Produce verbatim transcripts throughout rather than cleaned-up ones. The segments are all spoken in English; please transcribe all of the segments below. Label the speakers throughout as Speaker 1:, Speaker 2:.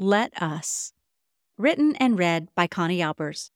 Speaker 1: Let Us, written and read by Connie Albers.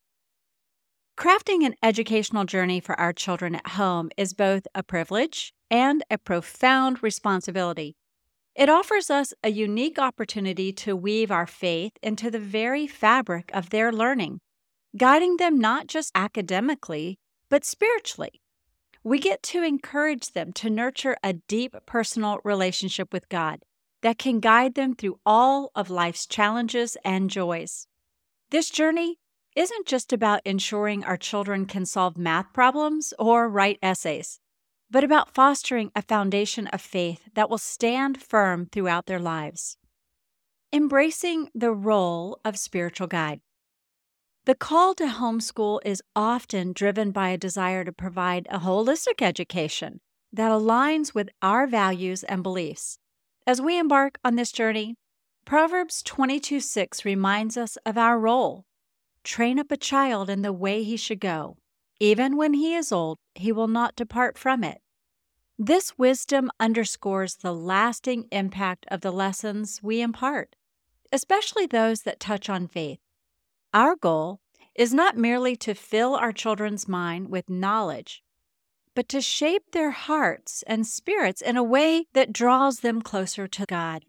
Speaker 1: Crafting an educational journey for our children at home is both a privilege and a profound responsibility. It offers us a unique opportunity to weave our faith into the very fabric of their learning, guiding them not just academically, but spiritually. We get to encourage them to nurture a deep personal relationship with God that can guide them through all of life's challenges and joys. This journey isn't just about ensuring our children can solve math problems or write essays, but about fostering a foundation of faith that will stand firm throughout their lives. Embracing the role of spiritual guide. The call to homeschool is often driven by a desire to provide a holistic education that aligns with our values and beliefs. As we embark on this journey, Proverbs twenty-two six reminds us of our role. Train up a child in the way he should go. Even when he is old, he will not depart from it. This wisdom underscores the lasting impact of the lessons we impart, especially those that touch on faith. Our goal is not merely to fill our children's mind with knowledge, but to shape their hearts and spirits in a way that draws them closer to God.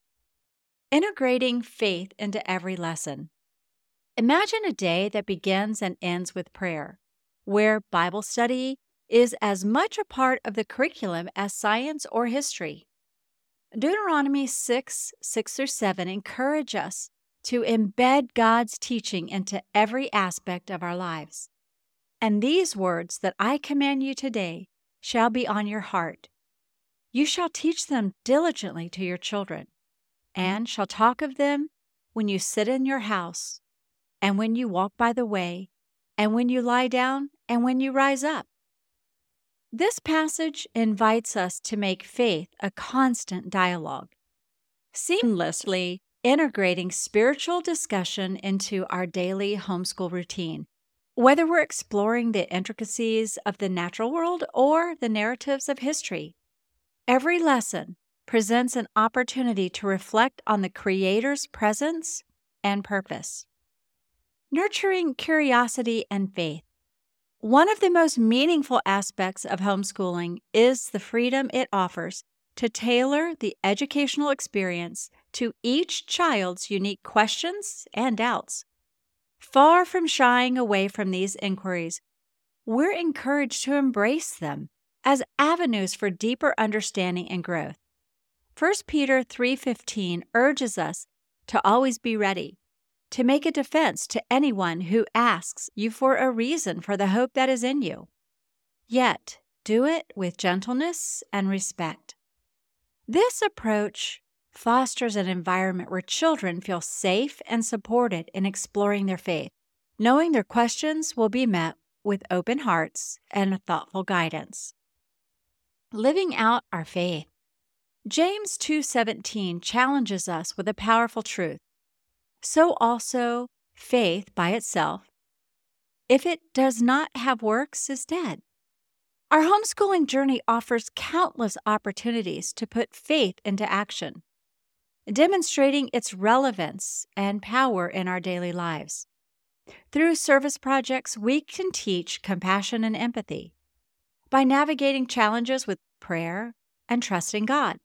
Speaker 1: Integrating faith into every lesson. Imagine a day that begins and ends with prayer, where Bible study is as much a part of the curriculum as science or history. Deuteronomy six, six through seven encourage us to embed God's teaching into every aspect of our lives. And these words that I command you today shall be on your heart. You shall teach them diligently to your children, and shall talk of them when you sit in your house, and when you walk by the way, and when you lie down, and when you rise up. This passage invites us to make faith a constant dialogue, seamlessly integrating spiritual discussion into our daily homeschool routine. Whether we're exploring the intricacies of the natural world or the narratives of history, every lesson presents an opportunity to reflect on the Creator's presence and purpose. Nurturing curiosity and faith. One of the most meaningful aspects of homeschooling is the freedom it offers to tailor the educational experience to each child's unique questions and doubts. Far from shying away from these inquiries, we're encouraged to embrace them as avenues for deeper understanding and growth. First Peter three fifteen urges us to always be ready, to make a defense to anyone who asks you for a reason for the hope that is in you. Yet, do it with gentleness and respect. This approach fosters an environment where children feel safe and supported in exploring their faith, knowing their questions will be met with open hearts and thoughtful guidance. Living out our faith. James two seventeen challenges us with a powerful truth. So also faith by itself, if it does not have works, is dead. Our homeschooling journey offers countless opportunities to put faith into action, demonstrating its relevance and power in our daily lives. Through service projects, we can teach compassion and empathy by navigating challenges with prayer and trusting God.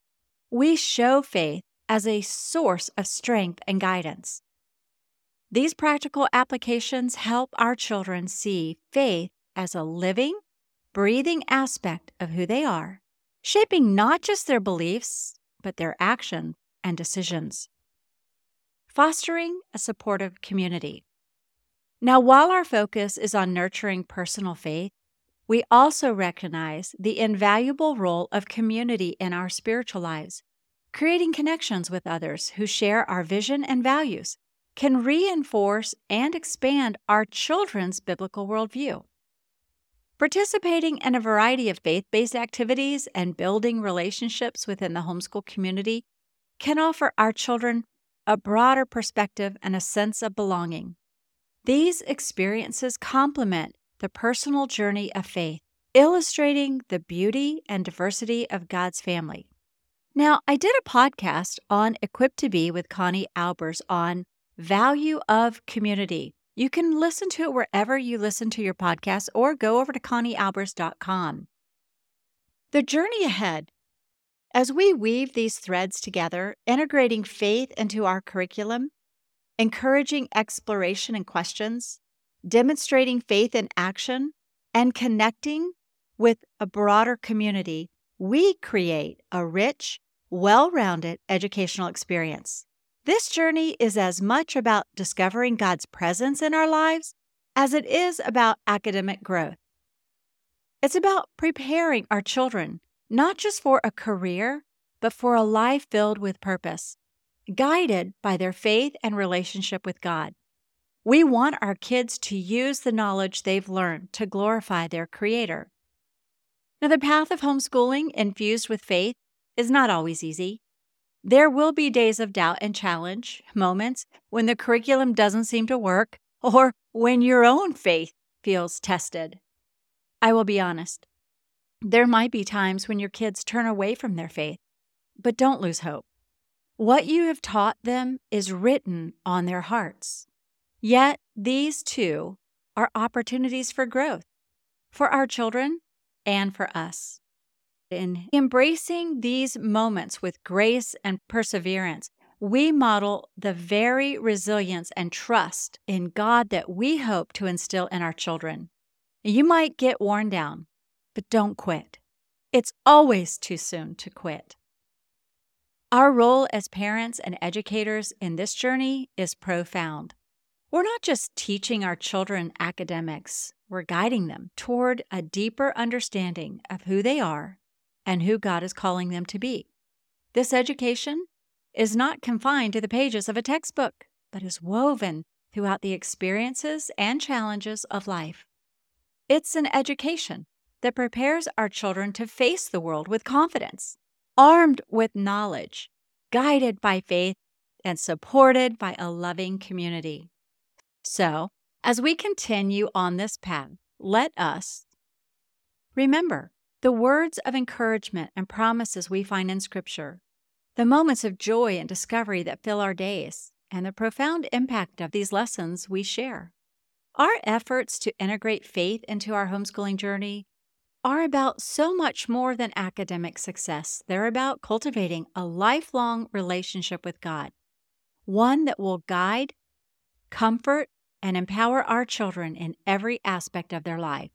Speaker 1: We show faith as a source of strength and guidance. These practical applications help our children see faith as a living, breathing aspect of who they are, shaping not just their beliefs, but their actions and decisions. Fostering a supportive community. Now, while our focus is on nurturing personal faith, we also recognize the invaluable role of community in our spiritual lives. Creating connections with others who share our vision and values can reinforce and expand our children's biblical worldview. Participating in a variety of faith-based activities and building relationships within the homeschool community can offer our children a broader perspective and a sense of belonging. These experiences complement the personal journey of faith, illustrating the beauty and diversity of God's family. Now, I did a podcast on Equipped to Be with Connie Albers on value of community. You can listen to it wherever you listen to your podcast or go over to connie albers dot com. The journey ahead, as we weave these threads together, integrating faith into our curriculum, encouraging exploration and questions, demonstrating faith in action, and connecting with a broader community, we create a rich, well-rounded educational experience. This journey is as much about discovering God's presence in our lives as it is about academic growth. It's about preparing our children, not just for a career, but for a life filled with purpose, guided by their faith and relationship with God. We want our kids to use the knowledge they've learned to glorify their Creator. Now, the path of homeschooling infused with faith is not always easy. There will be days of doubt and challenge, moments when the curriculum doesn't seem to work, or when your own faith feels tested. I will be honest. There might be times when your kids turn away from their faith, but don't lose hope. What you have taught them is written on their hearts. Yet, these too are opportunities for growth, for our children and for us. In embracing these moments with grace and perseverance, we model the very resilience and trust in God that we hope to instill in our children. You might get worn down, but don't quit. It's always too soon to quit. Our role as parents and educators in this journey is profound. We're not just teaching our children academics, we're guiding them toward a deeper understanding of who they are and who God is calling them to be. This education is not confined to the pages of a textbook, but is woven throughout the experiences and challenges of life. It's an education that prepares our children to face the world with confidence, armed with knowledge, guided by faith, and supported by a loving community. So, as we continue on this path, let us remember the words of encouragement and promises we find in Scripture, the moments of joy and discovery that fill our days, and the profound impact of these lessons we share. Our efforts to integrate faith into our homeschooling journey are about so much more than academic success. They're about cultivating a lifelong relationship with God, one that will guide, comfort, and empower our children in every aspect of their life.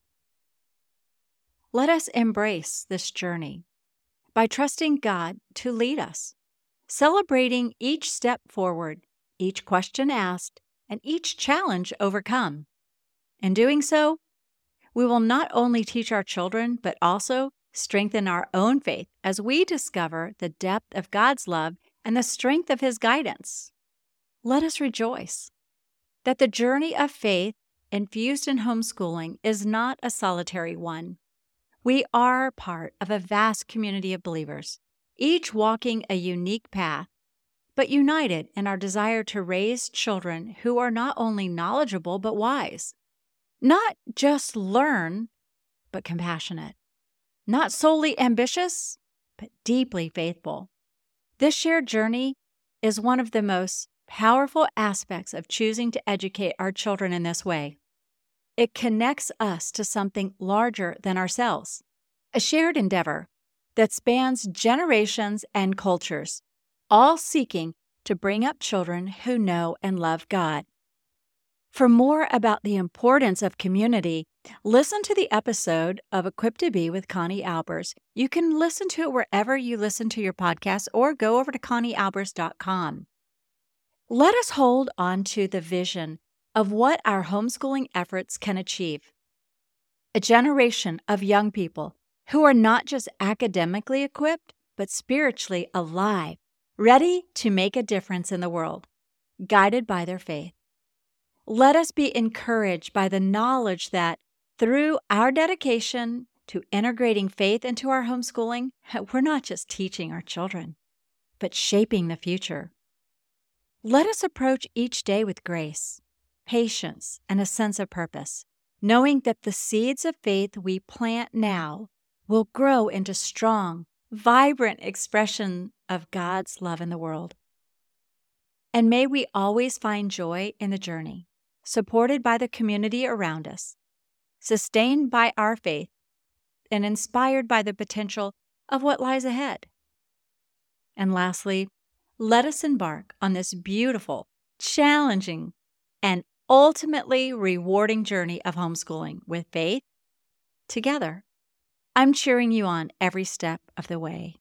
Speaker 1: Let us embrace this journey by trusting God to lead us, celebrating each step forward, each question asked, and each challenge overcome. In doing so, we will not only teach our children, but also strengthen our own faith as we discover the depth of God's love and the strength of His guidance. Let us rejoice that the journey of faith infused in homeschooling is not a solitary one. We are part of a vast community of believers, each walking a unique path, but united in our desire to raise children who are not only knowledgeable but wise, not just learn, but compassionate, not solely ambitious, but deeply faithful. This shared journey is one of the most powerful aspects of choosing to educate our children in this way. It connects us to something larger than ourselves, a shared endeavor that spans generations and cultures, all seeking to bring up children who know and love God. For more about the importance of community, listen to the episode of Equipped to Be with Connie Albers. You can listen to it wherever you listen to your podcast or go over to connie albers dot com. Let us hold on to the vision of what our homeschooling efforts can achieve. A generation of young people who are not just academically equipped, but spiritually alive, ready to make a difference in the world, guided by their faith. Let us be encouraged by the knowledge that through our dedication to integrating faith into our homeschooling, we're not just teaching our children, but shaping the future. Let us approach each day with grace, patience, and a sense of purpose, knowing that the seeds of faith we plant now will grow into strong, vibrant expression of God's love in the world. And may we always find joy in the journey, supported by the community around us, sustained by our faith, and inspired by the potential of what lies ahead. And lastly, let us embark on this beautiful, challenging, and ultimately rewarding journey of homeschooling with faith together. I'm cheering you on every step of the way.